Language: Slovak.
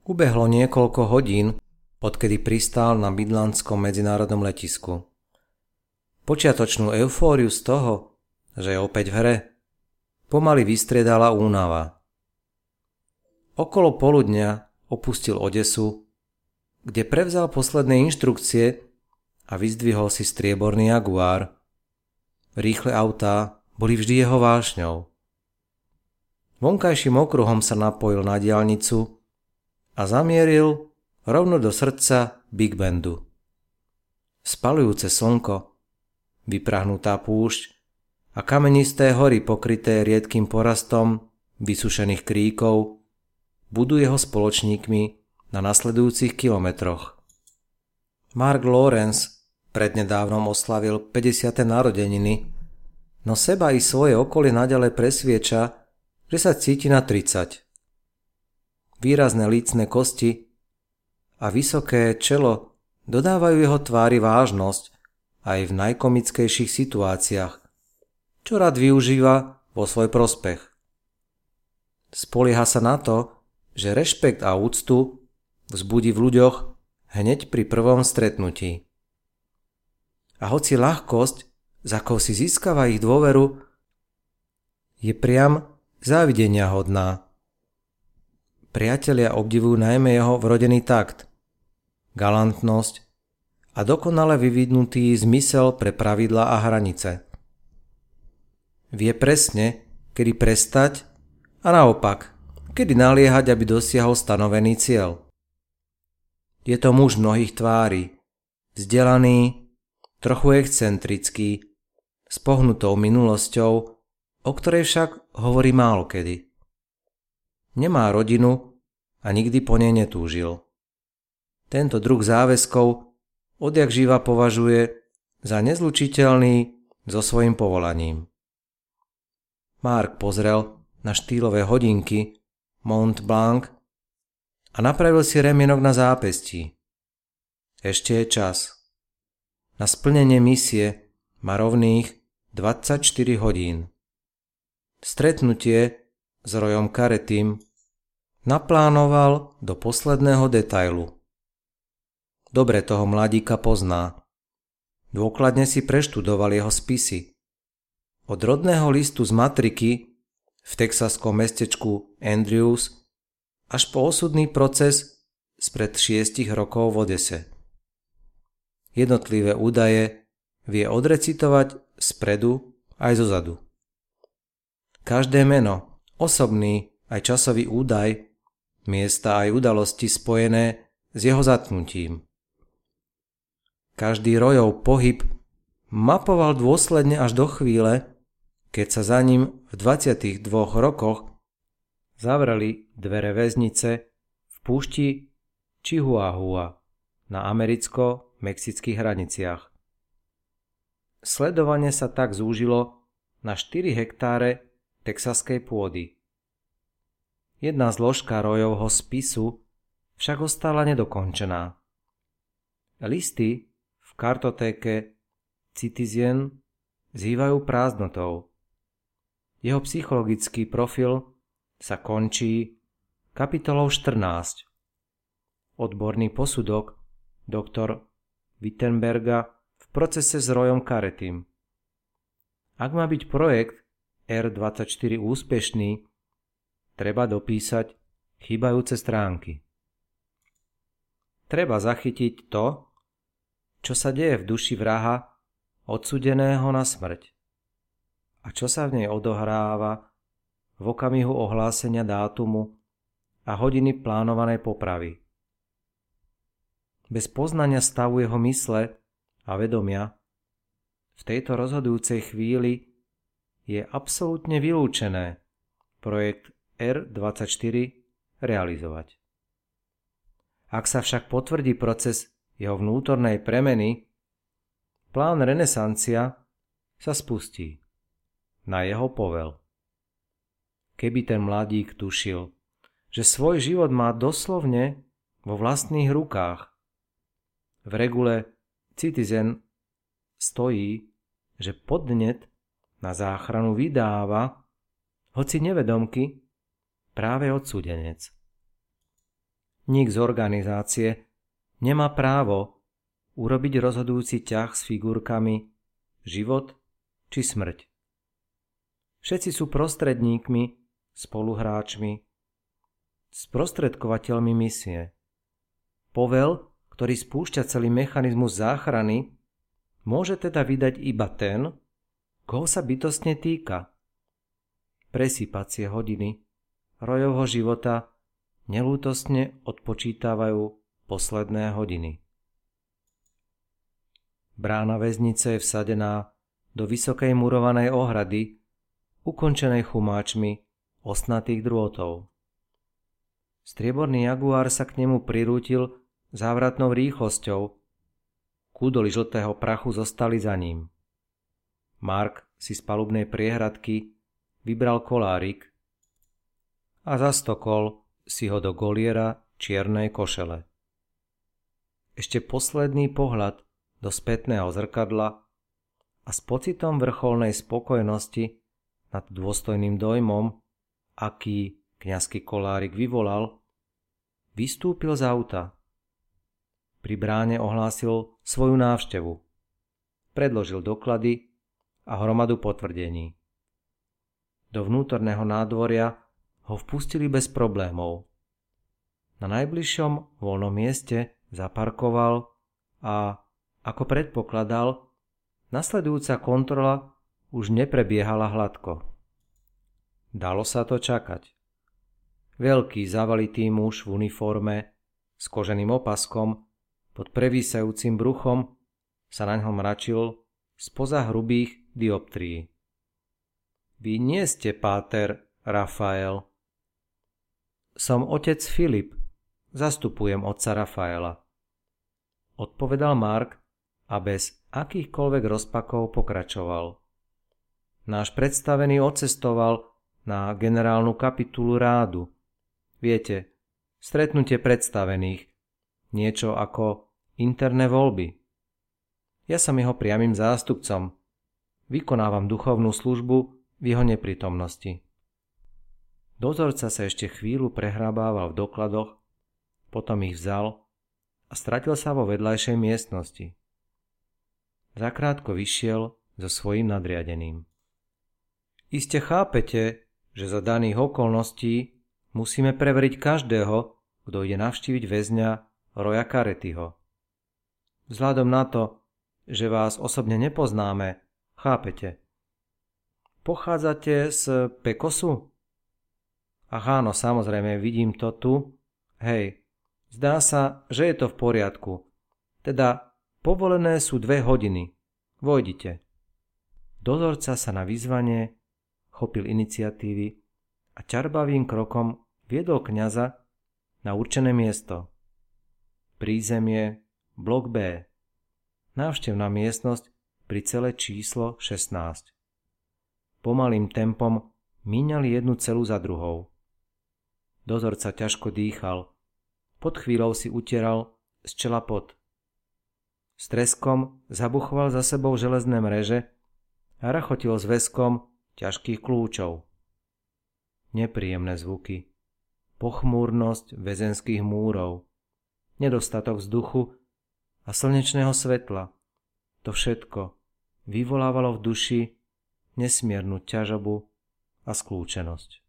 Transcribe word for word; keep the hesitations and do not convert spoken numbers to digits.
Ubehlo niekoľko hodín, odkedy pristál na Midlandskom medzinárodnom letisku. Počiatočnú eufóriu z toho, že je opäť v hre, pomaly vystriedala únava. Okolo poludňa opustil Odesu, kde prevzal posledné inštrukcie a vyzdvihol si strieborný Jaguar. Rýchle autá boli vždy jeho vášňou. Vonkajším okruhom sa napojil na diaľnicu a zamieril rovno do srdca Big Bandu. Spaľujúce slnko, vyprahnutá púšť a kamenisté hory pokryté riedkym porastom vysušených kríkov budú jeho spoločníkmi na nasledujúcich kilometroch. Mark Lawrence prednedávnom oslavil päťdesiate narodeniny, no seba i svoje okolie naďalej presvieča, že sa cíti na tridsať. Výrazné lícne kosti a vysoké čelo dodávajú jeho tvári vážnosť aj v najkomickejších situáciách, čo rád využíva vo svoj prospech. Spolieha sa na to, že rešpekt a úctu vzbudí v ľuďoch hneď pri prvom stretnutí. A hoci ľahkosť, z akou si získava ich dôveru, je priam závidenia hodná. Priatelia obdivujú najmä jeho vrodený takt, galantnosť a dokonale vyvinutý zmysel pre pravidlá a hranice. Vie presne, kedy prestať a naopak, kedy naliehať, aby dosiahol stanovený cieľ. Je to muž mnohých tvári, vzdelaný, trochu excentrický, s pohnutou minulosťou, o ktorej však hovorí málokedy. Nemá rodinu a nikdy po nej netúžil. Tento druh záväzkov odjakživa považuje za nezlučiteľný so svojím povolaním. Mark pozrel na štýlové hodinky Mont Blanc a napravil si remienok na zápestí. Ešte je čas. Na splnenie misie má rovných dvadsaťštyri hodín. Stretnutie s Royom Carretym naplánoval do posledného detailu. Dobre toho mladíka pozná. Dôkladne si preštudoval jeho spisy. Od rodného listu z matriky v texaskom mestečku Andrews až po osudný proces spred šiestich rokov v Odese. Jednotlivé údaje vie odrecitovať spredu aj zozadu. Každé meno, osobný aj časový údaj, miesta aj udalosti spojené s jeho zatknutím. Každý Royov pohyb mapoval dôsledne až do chvíle, keď sa za ním v dvadsiatich dvoch rokoch zavreli dvere väznice v púšti Chihuahua na americko-mexických hraniciach. Sledovanie sa tak zúžilo na štyri hektáre texaskej pôdy. Jedna zložka Royovho spisu však ostala nedokončená. Listy v kartotéke Citizen zývajú prázdnotou. Jeho psychologický profil sa končí kapitolou štrnásť. Odborný posudok doktor Wittenberga v procese s Royom Carretym. Ak má byť projekt er dvadsaťštyri úspešný, treba dopísať chýbajúce stránky. Treba zachytiť to, čo sa deje v duši vraha odsúdeného na smrť a čo sa v nej odohráva v okamihu ohlásenia dátumu a hodiny plánovanej popravy. Bez poznania stavu jeho mysle a vedomia v tejto rozhodujúcej chvíli je absolútne vylúčené projekt er dvadsaťštyri realizovať. Ak sa však potvrdí proces jeho vnútornej premeny, plán renesancia sa spustí na jeho povel. Keby ten mladík tušil, že svoj život má doslovne vo vlastných rukách. V regule Citizen stojí, že podnet na záchranu vydáva, hoci nevedomky, práve odsúdenec. nik z organizácie nemá právo urobiť rozhodujúci ťah s figurkami život či smrť. Všetci sú prostredníkmi, spoluhráčmi, sprostredkovateľmi misie. Povel, ktorý spúšťa celý mechanizmus záchrany, môže teda vydať iba ten, koho sa bytostne týka. Presýpacie hodiny Rojovho života nelútostne odpočítavajú posledné hodiny. Brána väznice je vsadená do vysokej murovanej ohrady, ukončenej chumáčmi ostnatých drôtov. Strieborný jaguár sa k nemu prirútil závratnou rýchlosťou. Kúdoly žltého prachu zostali za ním. Mark si z palubnej priehradky vybral kolárik a zastokol si ho do goliera čiernej košele. Ešte posledný pohľad do spätného zrkadla a s pocitom vrcholnej spokojnosti nad dôstojným dojmom, aký kňazský kolárik vyvolal, vystúpil z auta. Pri bráne ohlásil svoju návštevu. Predložil doklady a hromadu potvrdení. Do vnútorného nádvoria ho vpustili bez problémov. Na najbližšom voľnom mieste zaparkoval a, ako predpokladal, nasledujúca kontrola už neprebiehala hladko. Dalo sa to čakať. Veľký zavalitý muž v uniforme s koženým opaskom pod prevísajúcim bruchom sa naňho mračil spoza hrubých dioptrií. Vy nie ste páter Rafael. Som otec Filip, zastupujem otca Rafaela. Odpovedal Mark a bez akýchkoľvek rozpakov pokračoval. Náš predstavený odcestoval na generálnu kapitulu rádu. Viete, stretnutie predstavených, niečo ako interné voľby. Ja som jeho priamym zástupcom. Vykonávam duchovnú službu v jeho neprítomnosti. Dozorca sa ešte chvíľu prehrabával v dokladoch, potom ich vzal a stratil sa vo vedľajšej miestnosti. Zakrátko vyšiel so svojím nadriadeným. Iste chápete, že za daných okolností musíme preveriť každého, kto ide navštíviť väzňa Roya Caretyho. Vzhľadom na to, že vás osobne nepoznáme, chápete. Pochádzate z Pekosu? Ach áno, samozrejme, vidím to tu. Hej, zdá sa, že je to v poriadku. Teda povolené sú dve hodiny. Vojdite. Dozorca sa na vyzvanie chopil iniciatívy a ťarbavým krokom viedol kňaza na určené miesto. Prízemie, blok B. Návštevná miestnosť pri cele číslo šestnásť. Pomalým tempom míňali jednu celu za druhou. Dozorca ťažko dýchal. Pod chvíľou si utieral z čela pot. S treskom zabuchoval za sebou železné mreže a rachotil zväzkom ťažkých kľúčov. Nepríjemné zvuky, pochmúrnosť väzenských múrov, nedostatok vzduchu a slnečného svetla. To všetko vyvolávalo v duši nesmiernu ťažobu a skľúčenosť.